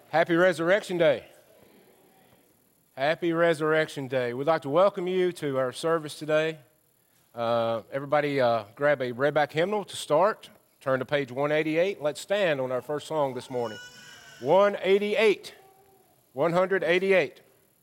Happy Resurrection Day. Happy Resurrection Day. We'd like to welcome you to our service today. Everybody grab a redback hymnal to start. Turn to page 188. Let's stand on our first song this morning. 188. 188.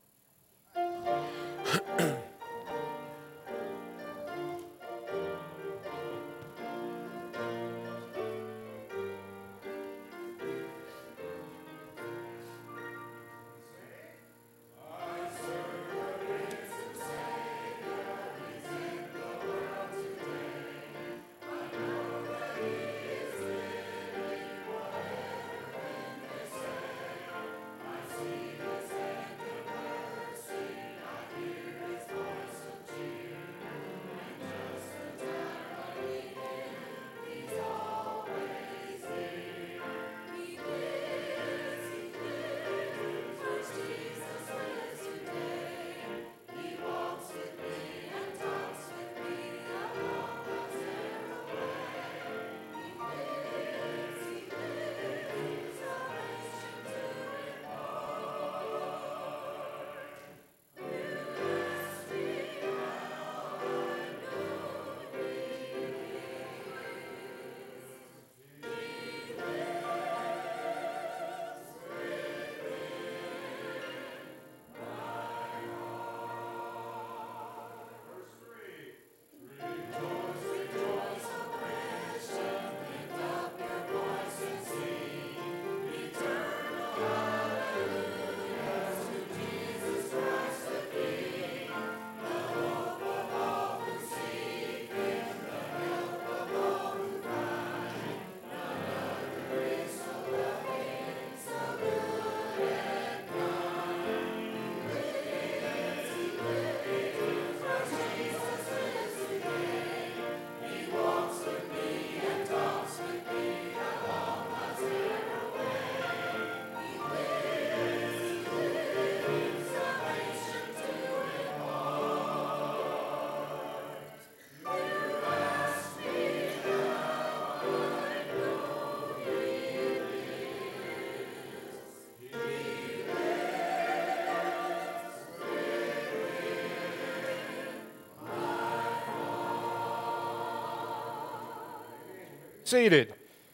Seated.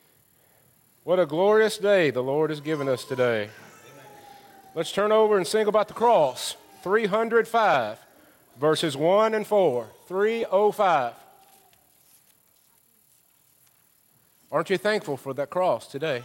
What a glorious day the Lord has given us today. Let's turn over and sing about the cross. 305, verses 1 and 4. 305. Aren't you thankful for that cross today?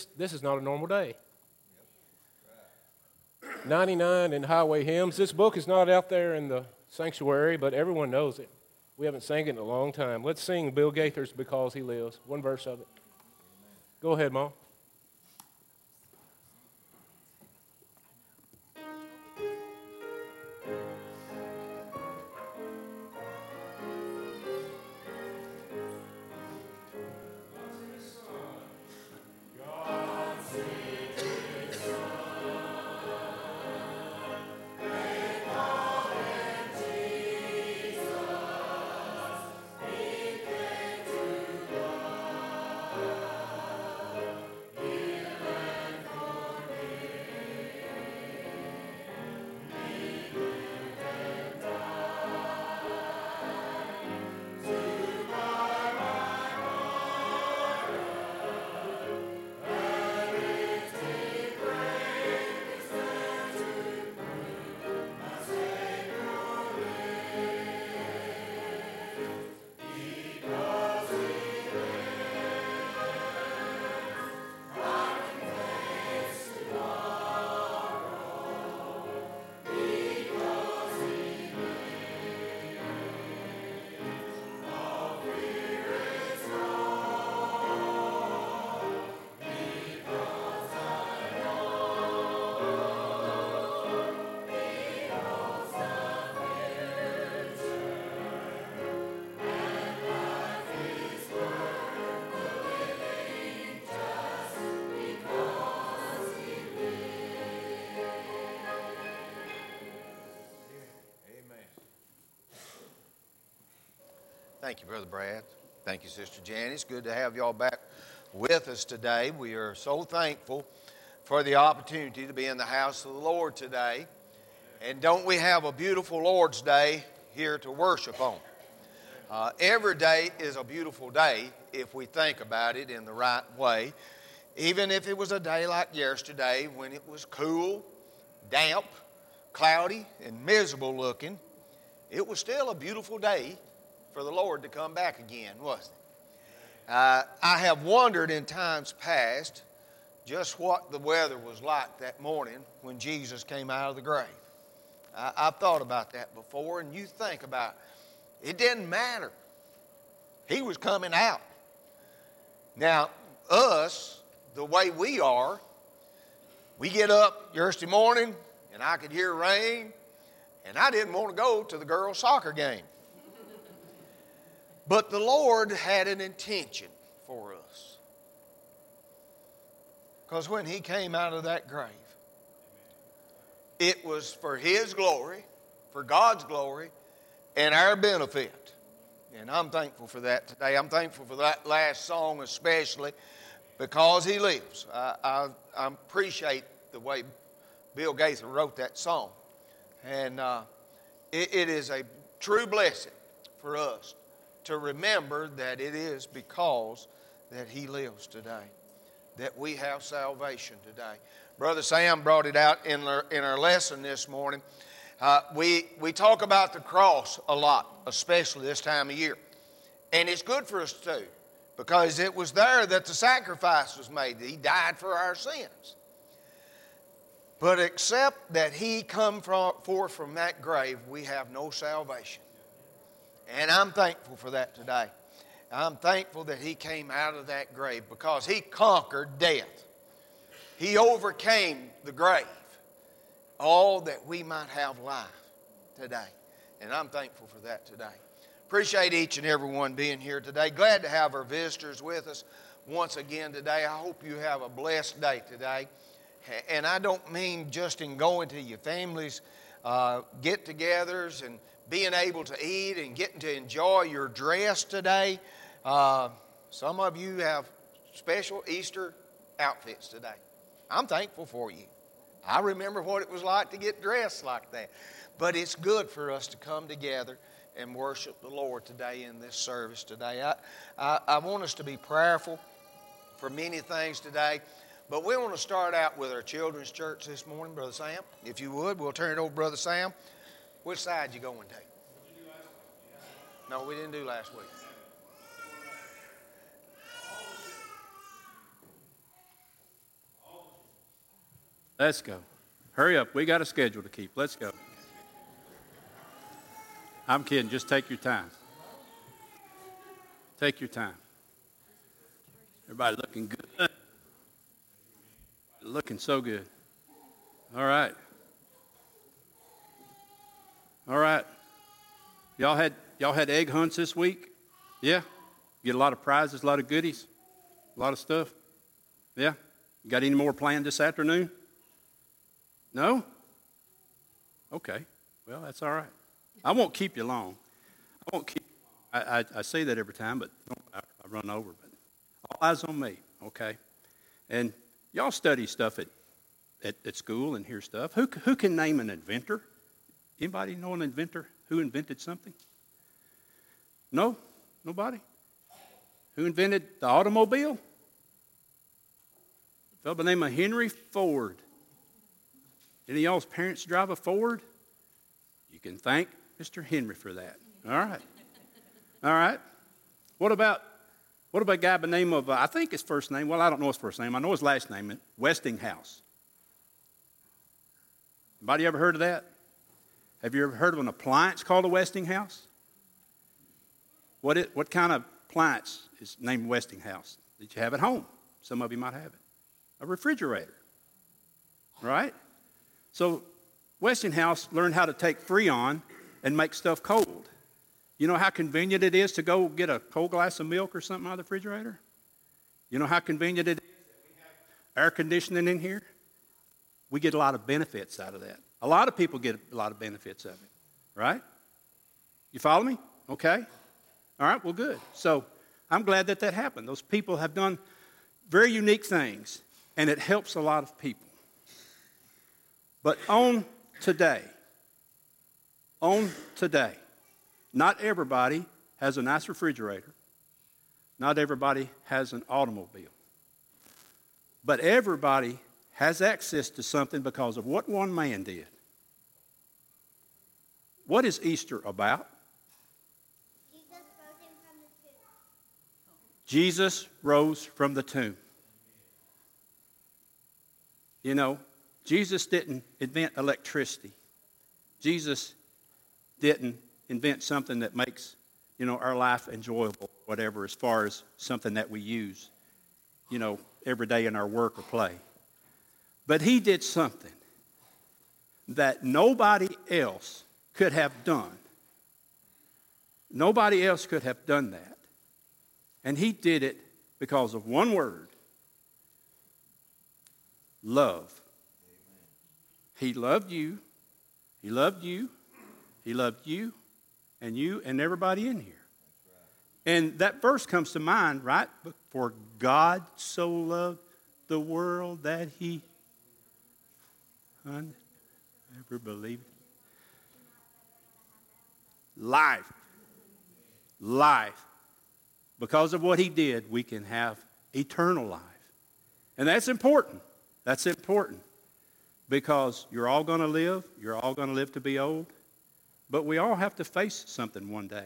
this is not a normal day. 99 in Highway Hymns. This book is not out there in the sanctuary, but everyone knows it. We haven't sang it in a long time. Let's sing Bill Gaither's Because He Lives. One verse of it. Go ahead, Mom. Thank you, Brother Brad. Thank you, Sister Janice. Good to have y'all back with us today. We are so thankful for the opportunity to be in the house of the Lord today. And don't we have a beautiful Lord's Day here to worship on? Every day is a beautiful day if we think about it in the right way. Even if it was a day like yesterday when it was cool, damp, cloudy, and miserable looking, it was still a beautiful day for the Lord to come back again, wasn't it? I have wondered in times past just what the weather was like that morning when Jesus came out of the grave. I've thought about that before, and you think about it. It didn't matter. He was coming out. Now, us, the way we are, we get up Thursday morning, and I could hear rain, and I didn't want to go to the girls' soccer game. But the Lord had an intention for us. Because when He came out of that grave, it was for His glory, for God's glory, and our benefit. And I'm thankful for that today. I'm thankful for that last song especially because He lives. I appreciate the way Bill Gaither wrote that song. And it is a true blessing for us to remember that it is because that He lives today, that we have salvation today. Brother Sam brought it out in our lesson this morning. We talk about the cross a lot, especially this time of year. And it's good for us too, because it was there that the sacrifice was made. He died for our sins. But except that He come forth from that grave, we have no salvation. And I'm thankful for that today. I'm thankful that He came out of that grave because He conquered death. He overcame the grave, all that we might have life today. And I'm thankful for that today. Appreciate each and every one being here today. Glad to have our visitors with us once again today. I hope you have a blessed day today. And I don't mean just in going to your families' get-togethers and being able to eat and getting to enjoy your dress today. Some of you have special Easter outfits today. I'm thankful for you. I remember what it was like to get dressed like that. But it's good for us to come together and worship the Lord today in this service today. I want us to be prayerful for many things today. But we want to start out with our children's church this morning, Brother Sam. If you would, we'll turn it over to Brother Sam. Which side you going to? No, we didn't do last week. Let's go. Hurry up. We got a schedule to keep. Let's go. I'm kidding. Just take your time. Take your time. Everybody looking good. Looking so good. All right. All right. Y'all had egg hunts this week? Yeah? Get a lot of prizes, a lot of goodies, a lot of stuff? Yeah? You got any more planned this afternoon? No? Okay. Well, that's all right. I won't keep you long. I won't keep. I say that every time, but I run over. But all eyes on me, okay? And y'all study stuff at school and hear stuff. Who can name an inventor? Anybody know an inventor? Who invented something? No? Nobody? Who invented the automobile? A fellow by the name of Henry Ford. Any of y'all's parents drive a Ford? You can thank Mr. Henry for that. All right. All right. What about a guy by the name of, I think his first name, well, I don't know his first name. I know his last name, Westinghouse. Anybody ever heard of that? Have you ever heard of an appliance called a Westinghouse? What kind of appliance is named Westinghouse that you have at home? Some of you might have it. A refrigerator, right? So Westinghouse learned how to take Freon and make stuff cold. You know how convenient it is to go get a cold glass of milk or something out of the refrigerator? You know how convenient it is that we have air conditioning in here? We get a lot of benefits out of that. A lot of people get a lot of benefits of it, right? You follow me? Okay. All right, well, good. So I'm glad that happened. Those people have done very unique things, and it helps a lot of people. But on today, not everybody has a nice refrigerator. Not everybody has an automobile. But everybody has access to something because of what one man did. What is Easter about? Jesus rose from the tomb. You know, Jesus didn't invent electricity. Jesus didn't invent something that makes, our life enjoyable, whatever, as far as something that we use, every day in our work or play. But he did something that nobody else could have done. Nobody else could have done that. And he did it because of one word: love. He loved you. He loved you. He loved you and everybody in here. And that verse comes to mind, right? For God so loved the world that he never believed. Life. Because of what he did, we can have eternal life. And that's important. That's important. Because you're all going to live. You're all going to live to be old. But we all have to face something one day.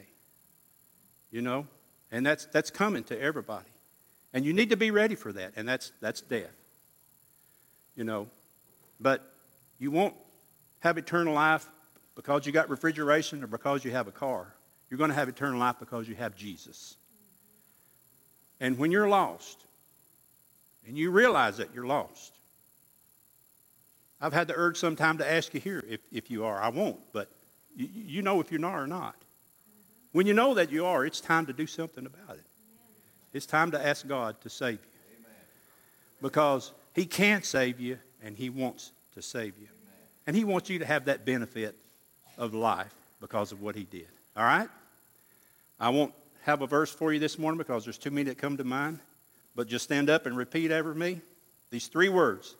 And that's coming to everybody. And you need to be ready for that. And that's death. But you won't have eternal life because you got refrigeration or because you have a car. You're going to have eternal life because you have Jesus. And when you're lost, and you realize that you're lost, I've had the urge sometime to ask you here if you are. I won't, but you know if you're not or not. When you know that you are, it's time to do something about it. It's time to ask God to save you. Because he can save you, and he wants to save you. And he wants you to have that benefit of life because of what he did. All right? I won't have a verse for you this morning because there's too many that come to mind. But just stand up and repeat after me these 3 words.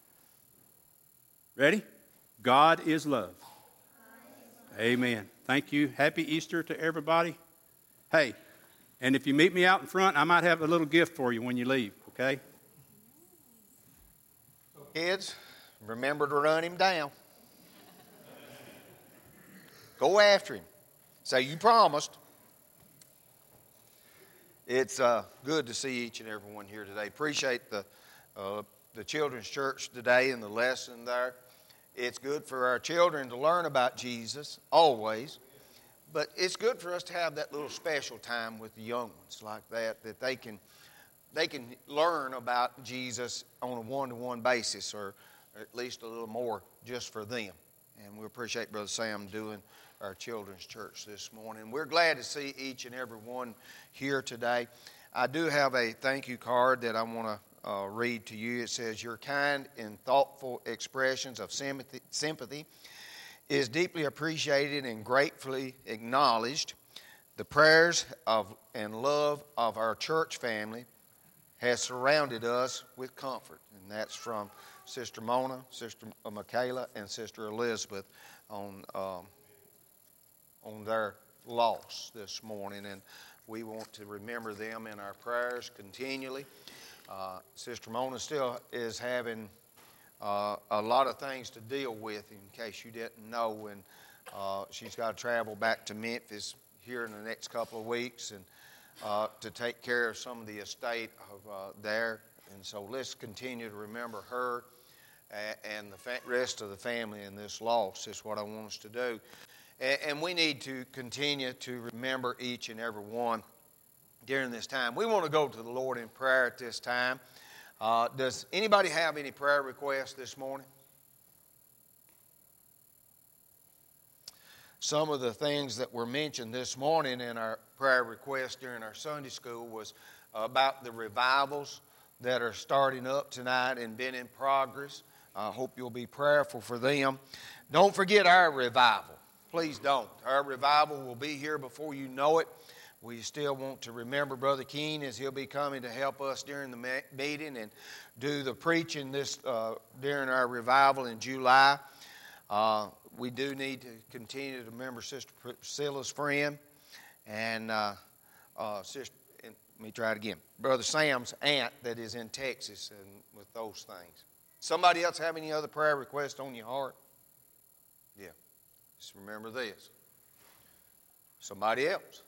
Ready? God is love. Amen. Thank you. Happy Easter to everybody. Hey, and if you meet me out in front, I might have a little gift for you when you leave, okay? Kids, remember to run him down. Go after him. Say, you promised. It's good to see each and every one here today. Appreciate the the children's church today and the lesson there. It's good for our children to learn about Jesus, always. But it's good for us to have that little special time with the young ones like that they can learn about Jesus on a one-to-one basis, or at least a little more just for them. And we appreciate Brother Sam doing our children's church this morning. We're glad to see each and every one here today. I do have a thank you card that I want to read to you. It says, "Your kind and thoughtful expressions of sympathy is deeply appreciated and gratefully acknowledged. The prayers and love of our church family has surrounded us with comfort." And that's from Sister Mona, Sister Michaela, and Sister Elizabeth on their loss this morning. And we want to remember them in our prayers continually. Sister Mona still is having a lot of things to deal with, in case you didn't know. And she's got to travel back to Memphis here in the next couple of weeks and to take care of some of the estate of there. And so let's continue to remember her and the rest of the family in this loss is what I want us to do. And we need to continue to remember each and every one during this time. We want to go to the Lord in prayer at this time. Does anybody have any prayer requests this morning? Some of the things that were mentioned this morning in our prayer request during our Sunday school was about the revivals that are starting up tonight and been in progress. I hope you'll be prayerful for them. Don't forget our revival. Please don't. Our revival will be here before you know it. We still want to remember Brother Keene as he'll be coming to help us during the meeting and do the preaching during our revival in July. We do need to continue to remember Sister Priscilla's friend and Sister. And let me try it again. Brother Sam's aunt that is in Texas, and with those things. Somebody else have any other prayer requests on your heart? Yeah. Just remember this. Somebody else.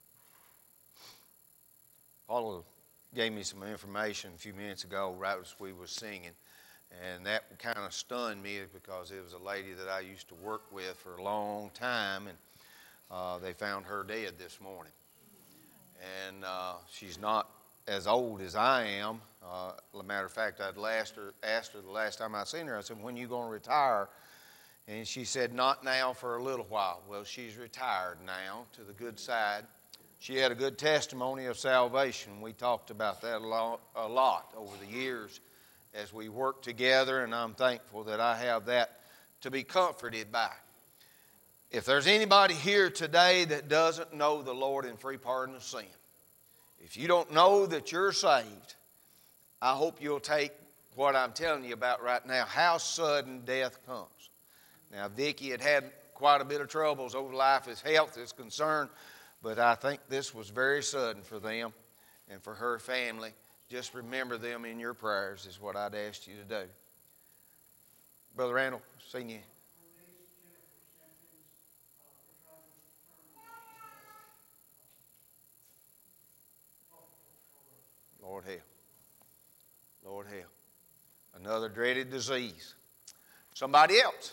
Paula gave me some information a few minutes ago right as we were singing. And that kind of stunned me because it was a lady that I used to work with for a long time. And they found her dead this morning. And she's not as old as I am. As a matter of fact, I'd asked her the last time I seen her, I said, "When are you going to retire?" And she said, "Not now, for a little while." Well, she's retired now to the good side. She had a good testimony of salvation. We talked about that a lot over the years as we worked together, and I'm thankful that I have that to be comforted by. If there's anybody here today that doesn't know the Lord in free pardon of sin, if you don't know that you're saved, I hope you'll take what I'm telling you about right now, how sudden death comes. Now, Vicki had quite a bit of troubles over life as health is concerned, but I think this was very sudden for them and for her family. Just remember them in your prayers is what I'd ask you to do. Brother Randall, sing you. Lord help. Lord help. Another dreaded disease. Somebody else.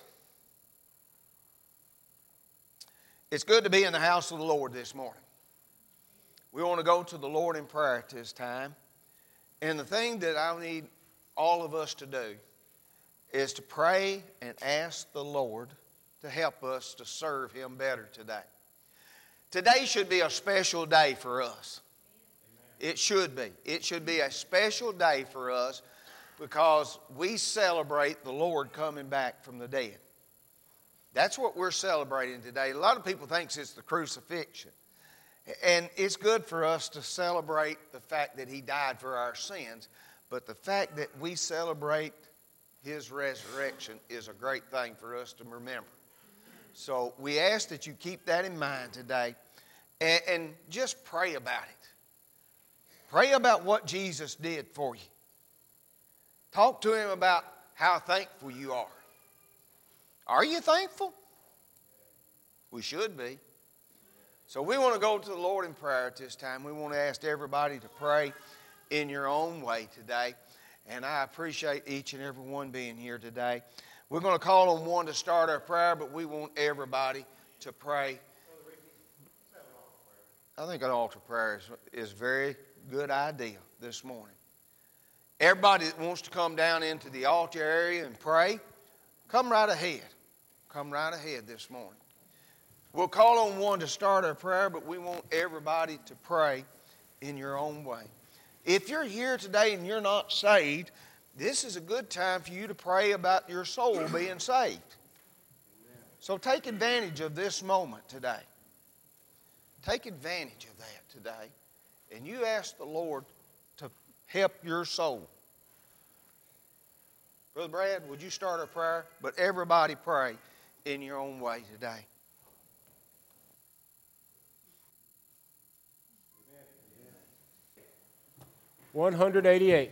It's good to be in the house of the Lord this morning. We want to go to the Lord in prayer at this time. And the thing that I need all of us to do is to pray and ask the Lord to help us to serve Him better today. Today should be a special day for us. It should be. It should be a special day for us because we celebrate the Lord coming back from the dead. That's what we're celebrating today. A lot of people think it's the crucifixion. And it's good for us to celebrate the fact that He died for our sins, but the fact that we celebrate His resurrection is a great thing for us to remember. So we ask that you keep that in mind today and just pray about it. Pray about what Jesus did for you. Talk to Him about how thankful you are. Are you thankful? We should be. So we want to go to the Lord in prayer at this time. We want to ask everybody to pray in your own way today. And I appreciate each and every one being here today. We're going to call on one to start our prayer, but we want everybody to pray. I think an altar prayer is a very good idea this morning. Everybody that wants to come down into the altar area and pray, come right ahead. Come right ahead this morning. We'll call on one to start our prayer, but we want everybody to pray in your own way. If you're here today and you're not saved, this is a good time for you to pray about your soul being saved. So take advantage of this moment today. Take advantage of that today. And you ask the Lord to help your soul. Brother Brad, would you start a prayer? But everybody pray in your own way today. 188.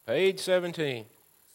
Page 17.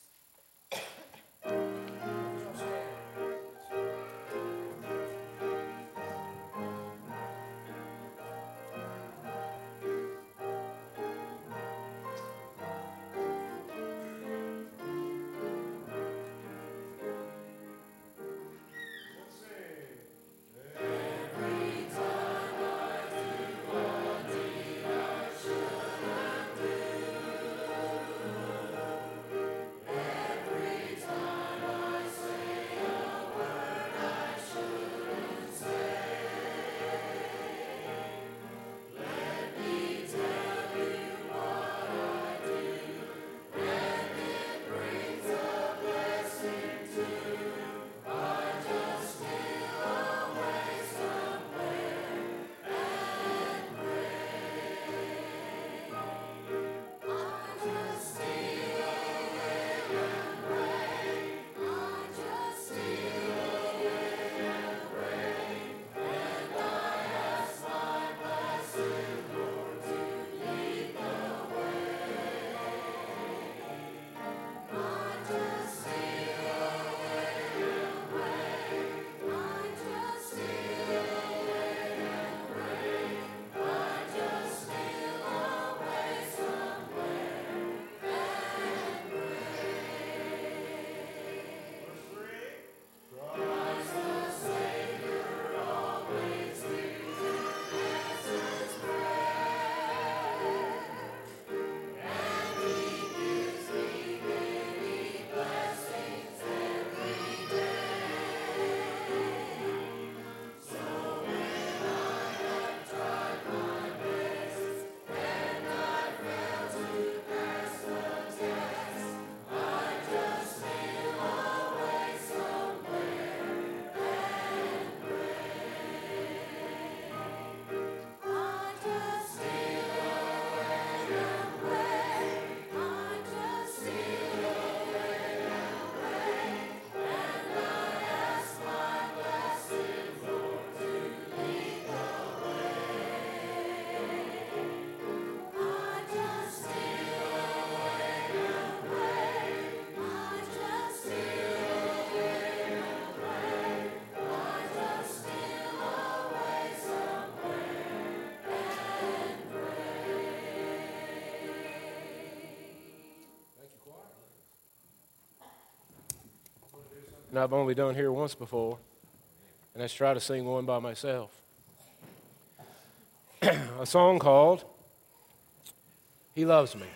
And I've only done here once before, and that's try to sing one by myself. A song called He Loves Me.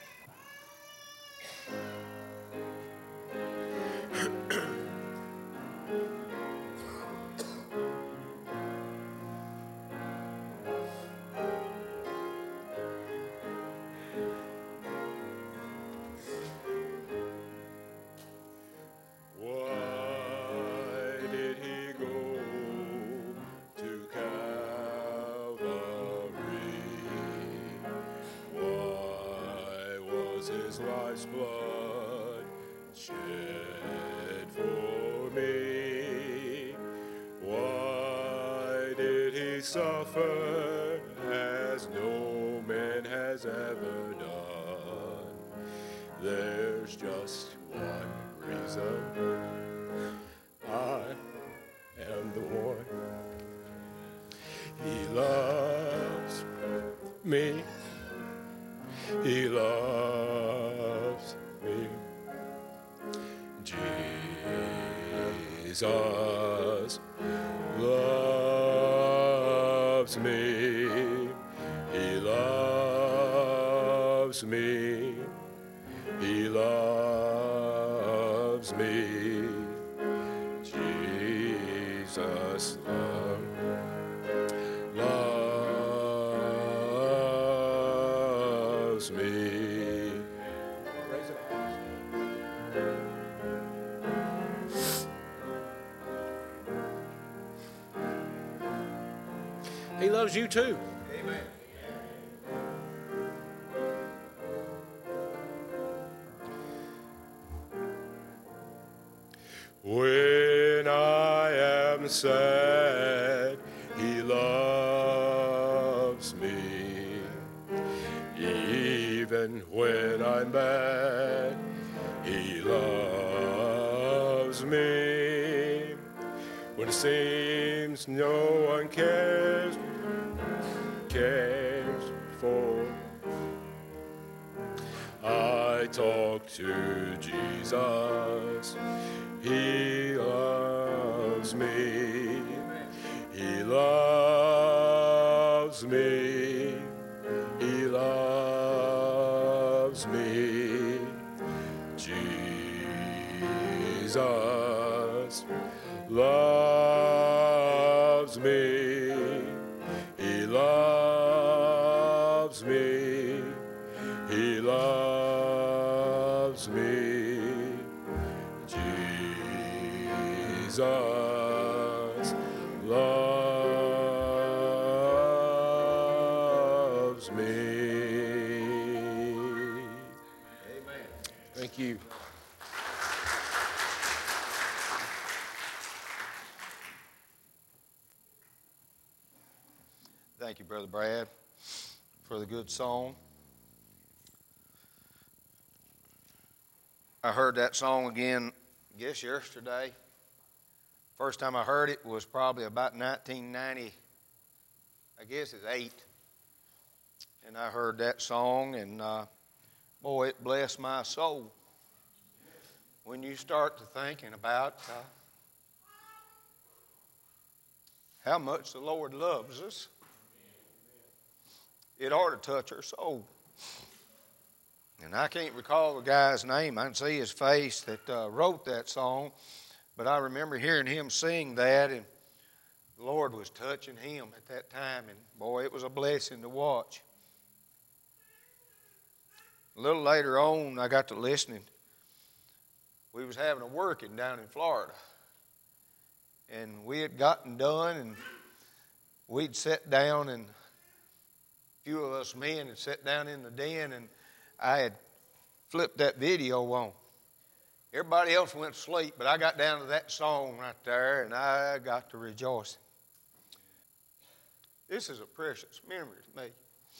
His life's blood shed for me? Why did he suffer as no man has ever done? There's just one reason. I am the one. He loves me. He loves me. Jesus loves me. He loves me. He loves me. Jesus loves me. He loves you too. Amen. When I am sad, he loves me. Even even when I'm bad, He loves me. When it seems no one cares for, I talk to Jesus. He loves me. He loves me. He loves me. Jesus loves me. He loves me. He loves me. Jesus loves me. Amen. Thank you. Thank you, Brother Brad, for the good song. I heard that song again, I guess yesterday. First time I heard it was probably about 1990, I guess it's 8. And I heard that song, and boy, it blessed my soul. When you start to thinking about how much the Lord loves us, it ought to touch our soul. And I can't recall the guy's name. I can see his face that wrote that song. But I remember hearing him sing that, and the Lord was touching him at that time. And boy, it was a blessing to watch. A little later on, I got to listening. We was having a working down in Florida. And we had gotten done, and we'd sat down, and few of us men had sat down in the den, and I had flipped that video on. Everybody else went to sleep, but I got down to that song right there, and I got to rejoicing. This is a precious memory to me,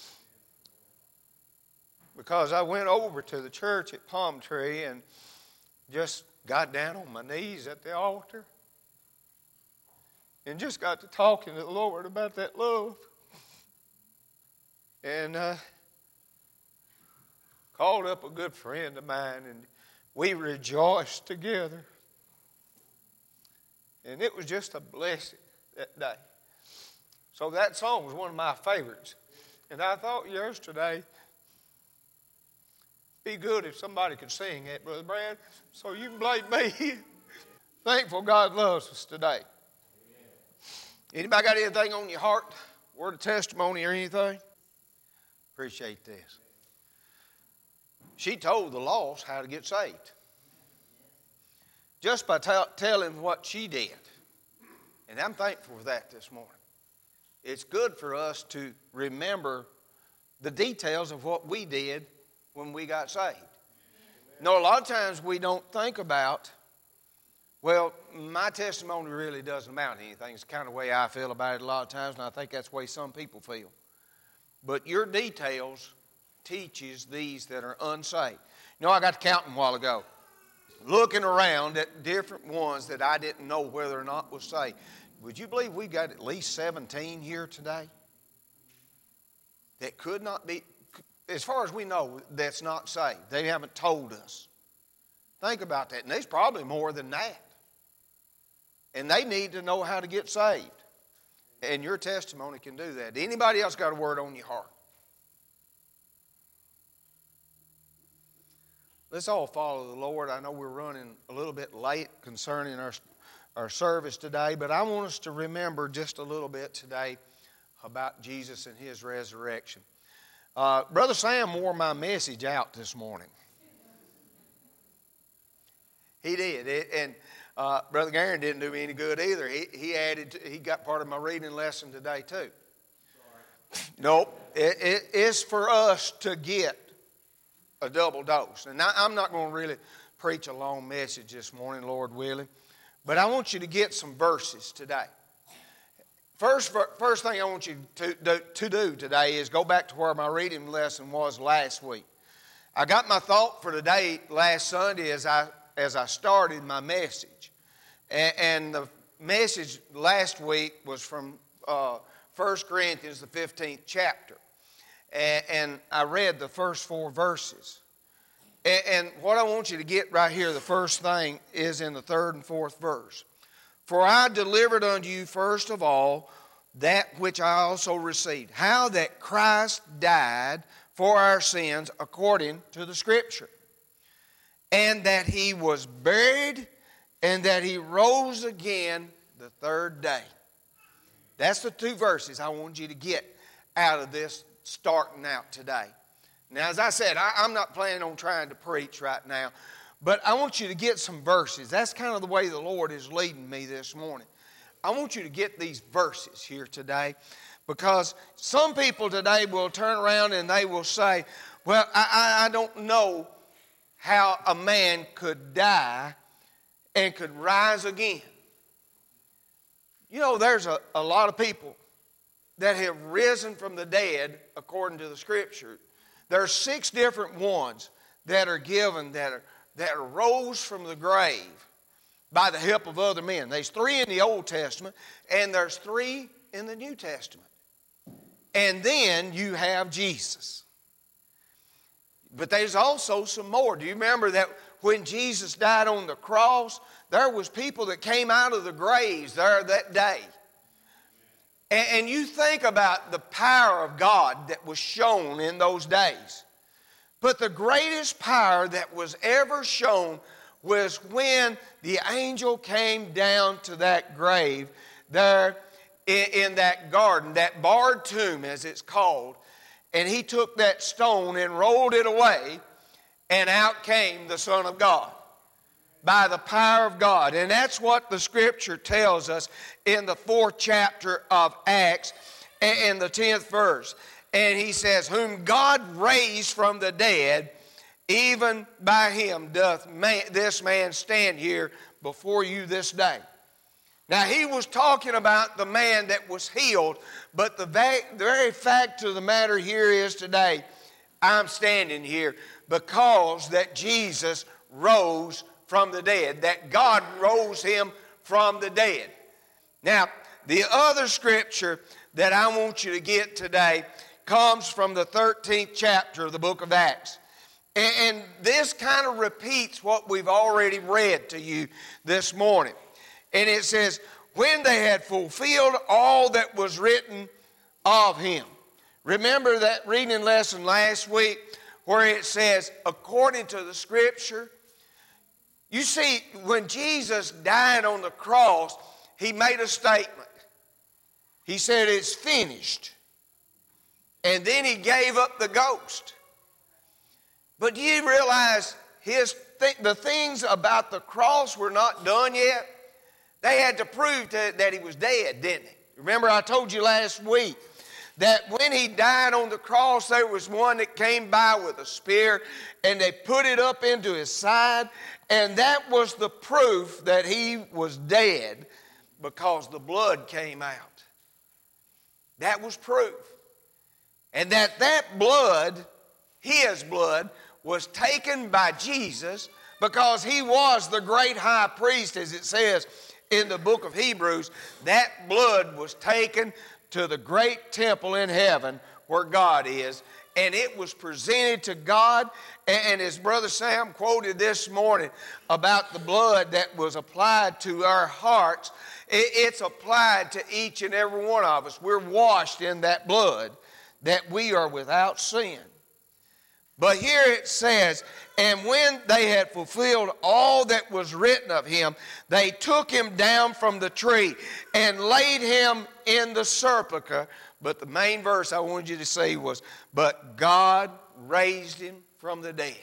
because I went over to the church at Palm Tree and just got down on my knees at the altar and just got to talking to the Lord about that love. And called up a good friend of mine, and we rejoiced together. And it was just a blessing that day. So that song was one of my favorites. And I thought yesterday, be good if somebody could sing that, Brother Brad, so you can blame me. Thankful God loves us today. Anybody got anything on your heart? Word of testimony or anything? Appreciate this. She told the lost how to get saved. Just by telling what she did. And I'm thankful for that this morning. It's good for us to remember the details of what we did when we got saved. You know, a lot of times we don't think about, well, my testimony really doesn't amount to anything. It's kind of the way I feel about it a lot of times, and I think that's the way some people feel. But your details teaches these that are unsaved. You know, I got to counting a while ago, looking around at different ones that I didn't know whether or not was saved. Would you believe we got at least 17 here today that could not be, as far as we know, that's not saved? They haven't told us. Think about that. And there's probably more than that. And they need to know how to get saved. And your testimony can do that. Anybody else got a word on your heart? Let's all follow the Lord. I know we're running a little bit late concerning our service today, but I want us to remember just a little bit today about Jesus and His resurrection. Brother Sam wore my message out this morning. He did. And Brother Garen didn't do me any good either. He got part of my reading lesson today too. Sorry. Nope. It's for us to get a double dose. And I'm not going to really preach a long message this morning, Lord willing. But I want you to get some verses today. First thing I want you to do today is go back to where my reading lesson was last week. I got my thought for today last Sunday as I started my message. And the message last week was from 1 Corinthians, the 15th chapter. And I read the first 4 verses. And what I want you to get right here, the first thing, is in the 3rd and 4th verse. For I delivered unto you first of all that which I also received, how that Christ died for our sins according to the Scripture, and that he was buried, and that he rose again the 3rd day. That's the 2 verses I want you to get out of this starting out today. Now, as I said, I'm not planning on trying to preach right now, but I want you to get some verses. That's kind of the way the Lord is leading me this morning. I want you to get these verses here today, because some people today will turn around and they will say, well, I don't know how a man could die and could rise again. You know, there's a lot of people that have risen from the dead according to the Scripture. There are 6 different ones that are given that arose from the grave by the help of other men. There's 3 in the Old Testament, and there's 3 in the New Testament. And then you have Jesus. But there's also some more. Do you remember that when Jesus died on the cross, there was people that came out of the graves there that day? And you think about the power of God that was shown in those days. But the greatest power that was ever shown was when the angel came down to that grave there in that garden, that barred tomb as it's called, and he took that stone and rolled it away, and out came the Son of God by the power of God. And that's what the Scripture tells us in the 4th chapter of Acts and the 10th verse. And he says, whom God raised from the dead, even by him doth this man stand here before you this day. Now, he was talking about the man that was healed, but the very fact of the matter here is today, I'm standing here because that Jesus rose from the dead, that God rose him from the dead. Now, the other scripture that I want you to get today comes from the 13th chapter of the book of Acts. And this kind of repeats what we've already read to you this morning. And it says, when they had fulfilled all that was written of him. Remember that reading lesson last week where it says, according to the Scripture? You see, when Jesus died on the cross, he made a statement. He said, it's finished. And then he gave up the ghost. But do you realize the things about the cross were not done yet? They had to prove that he was dead, didn't they? Remember I told you last week that when he died on the cross, there was one that came by with a spear, and they put it up into his side, and that was the proof that he was dead, because the blood came out. That was proof. And that blood, his blood, was taken by Jesus because he was the great high priest, as it says in the book of Hebrews. That blood was taken to the great temple in heaven where God is, and it was presented to God. And as Brother Sam quoted this morning about the blood that was applied to our hearts, it's applied to each and every one of us. We're washed in that blood, that we are without sin. But here it says, and when they had fulfilled all that was written of him, they took him down from the tree and laid him in the sepulchre. But the main verse I wanted you to see was, but God raised him from the dead.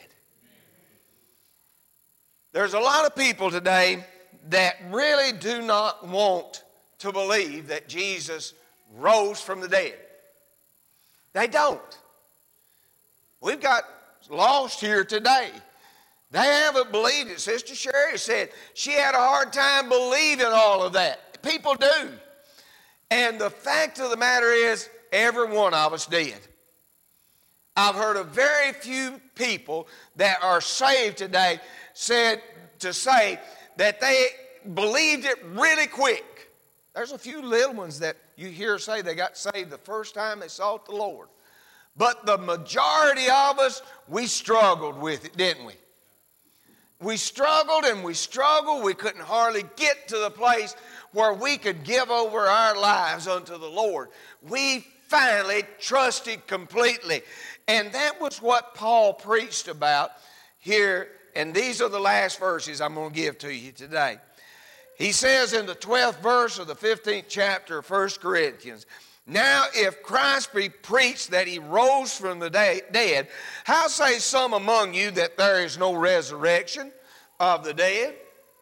There's a lot of people today that really do not want to believe that Jesus rose from the dead. They don't. We've got lost here today. They haven't believed it. Sister Sherry said she had a hard time believing all of that. People do. And the fact of the matter is, every one of us did. I've heard of very few people that are saved today say that they believed it really quick. There's a few little ones that you hear say they got saved the first time they sought the Lord. But the majority of us, we struggled with it, didn't we? We struggled and we struggled. We couldn't hardly get to the place where we could give over our lives unto the Lord. We finally trusted completely. And that was what Paul preached about here. And these are the last verses I'm going to give to you today. He says in the 12th verse of the 15th chapter of 1 Corinthians, now if Christ be preached that he rose from the dead, how say some among you that there is no resurrection of the dead?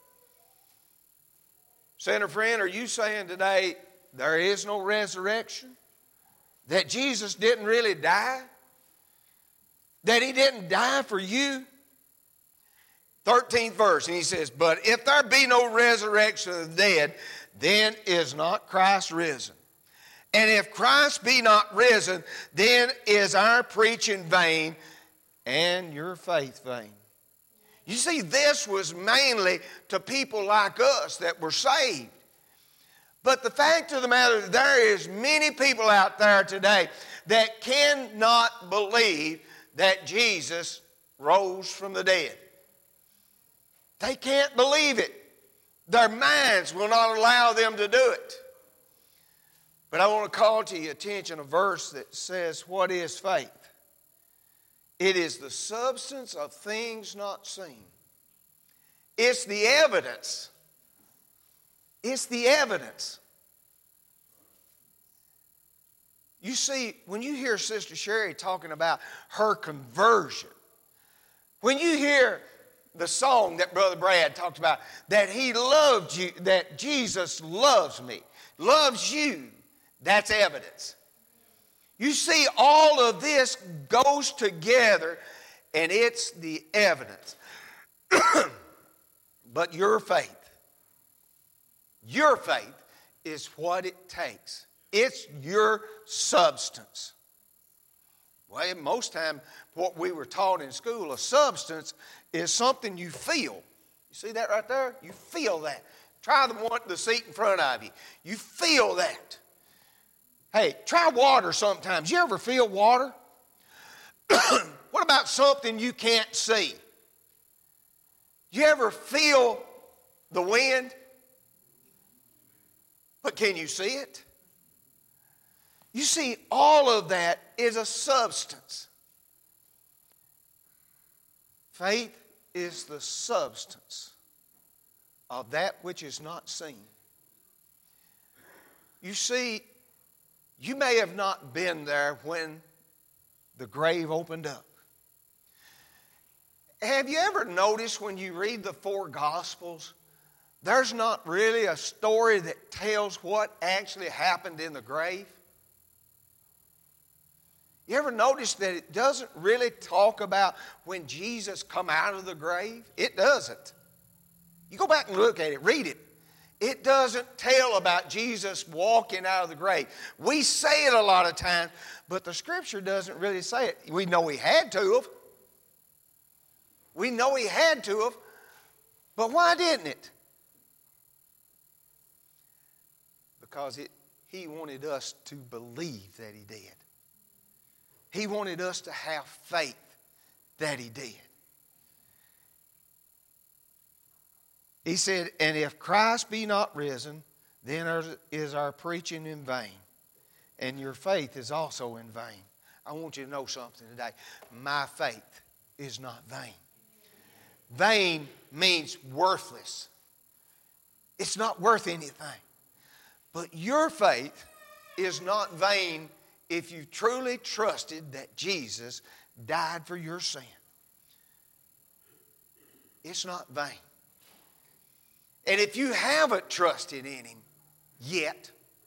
Sinner friend, are you saying today there is no resurrection? That Jesus didn't really die? That he didn't die for you? 13th verse, and he says, but if there be no resurrection of the dead, then is not Christ risen. And if Christ be not risen, then is our preaching vain and your faith vain. You see, this was mainly to people like us that were saved. But the fact of the matter is there is many people out there today that cannot believe that Jesus rose from the dead. They can't believe it. Their minds will not allow them to do it. But I want to call to your attention a verse that says, what is faith? It is the substance of things not seen. It's the evidence. It's the evidence. You see, when you hear Sister Sherry talking about her conversion, when you hear the song that Brother Brad talked about, that he loved you, that Jesus loves me, loves you, that's evidence. You see, all of this goes together, and it's the evidence. But your faith is what it takes. It's your substance. Well, most time, what we were taught in school, a substance is something you feel. You see that right there? You feel that. Try the seat in front of you. You feel that. Hey, try water sometimes. You ever feel water? What about something you can't see? You ever feel the wind? But can you see it? You see, all of that is a substance. Faith is the substance of that which is not seen. You see, you may have not been there when the grave opened up. Have you ever noticed when you read the four Gospels, there's not really a story that tells what actually happened in the grave? You ever notice that it doesn't really talk about when Jesus come out of the grave? It doesn't. You go back and look at it, read it. It doesn't tell about Jesus walking out of the grave. We say it a lot of times, but the Scripture doesn't really say it. We know he had to have. We know he had to have, but why didn't it? Because he wanted us to believe that he did. He wanted us to have faith that he did. He said, and if Christ be not risen, then is our preaching in vain, and your faith is also in vain. I want you to know something today. My faith is not vain. Vain means worthless. It's not worth anything. But your faith is not vain if you truly trusted that Jesus died for your sin. It's not vain. And if you haven't trusted in him yet,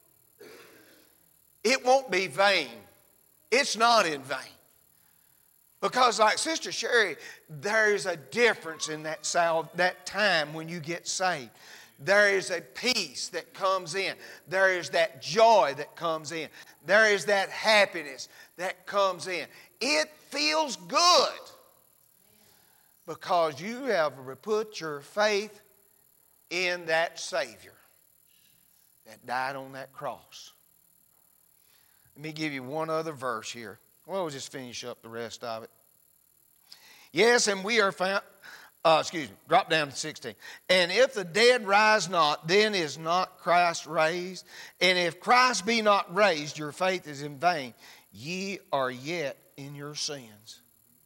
it won't be vain. It's not in vain. Because like Sister Sherry, there is a difference in that time when you get saved. there is a peace that comes in. There is that joy that comes in. There is that happiness that comes in. It feels good because you have put your faith in that Savior that died on that cross. Let me give you one other verse here. Well, we'll just finish up the rest of it. Yes, and we are found, drop down to 16. And if the dead rise not, then is not Christ raised? And if Christ be not raised, your faith is in vain. Ye are yet in your sins.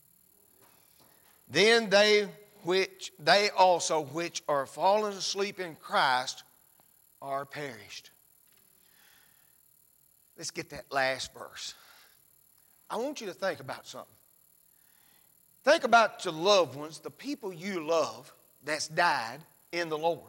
Then they also which are fallen asleep in Christ are perished. Let's get that last verse. I want you to think about something. Think about your loved ones, the people you love that's died in the Lord.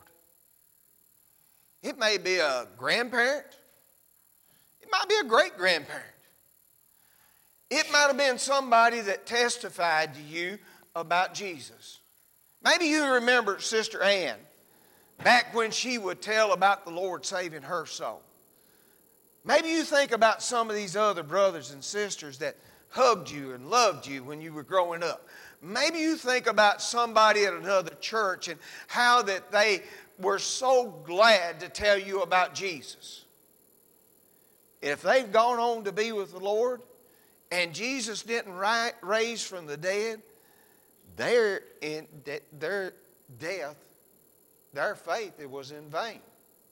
It may be a grandparent. It might be a great-grandparent. It might have been somebody that testified to you about Jesus. Maybe you remember Sister Ann back when she would tell about the Lord saving her soul. Maybe you think about some of these other brothers and sisters that hugged you and loved you when you were growing up. Maybe you think about somebody at another church and how that they were so glad to tell you about Jesus. If they've gone on to be with the Lord and Jesus didn't raise from the dead, their death, their faith, it was in vain.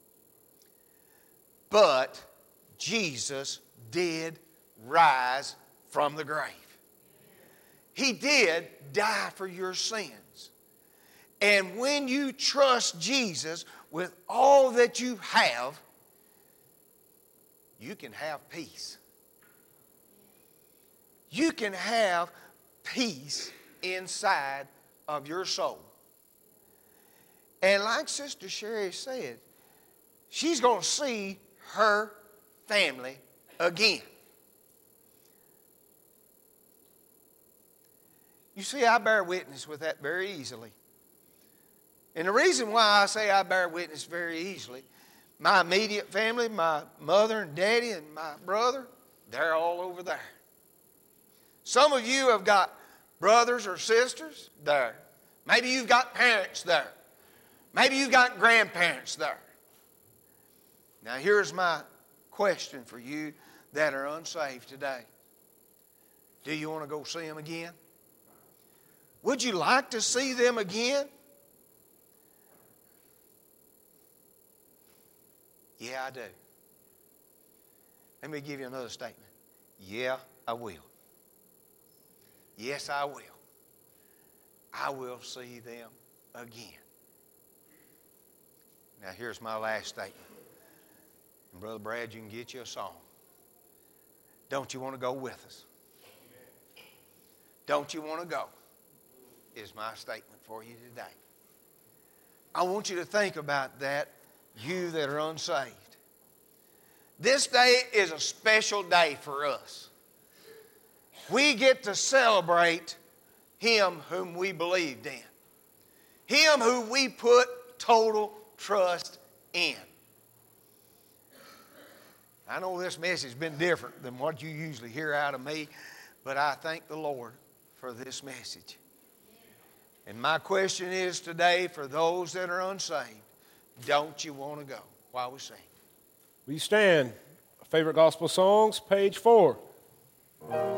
But Jesus did rise from the grave. He did die for your sins. And when you trust Jesus with all that you have, you can have peace. You can have peace inside of your soul. And like Sister Sherry said, she's going to see her family again. You see, I bear witness with that very easily. And the reason why I say I bear witness very easily, my immediate family, my mother and daddy and my brother, they're all over there. Some of you have got brothers or sisters there. Maybe you've got parents there. Maybe you've got grandparents there. Now here's my question for you that are unsaved today. Do you want to go see them again? Would you like to see them again? Yeah, I do. Let me give you another statement. Yeah, I will. Yes, I will. I will see them again. Now, here's my last statement. And Brother Brad, you can get you a song. Don't you want to go with us? Don't you want to go? Is my statement for you today. I want you to think about that, you that are unsaved. This day is a special day for us. We get to celebrate Him whom we believed in. Him who we put total trust in. I know this message has been different than what you usually hear out of me, but I thank the Lord for this message. And my question is today, for those that are unsaved, don't you want to go while we sing? Will you stand? Favorite gospel songs, page 4.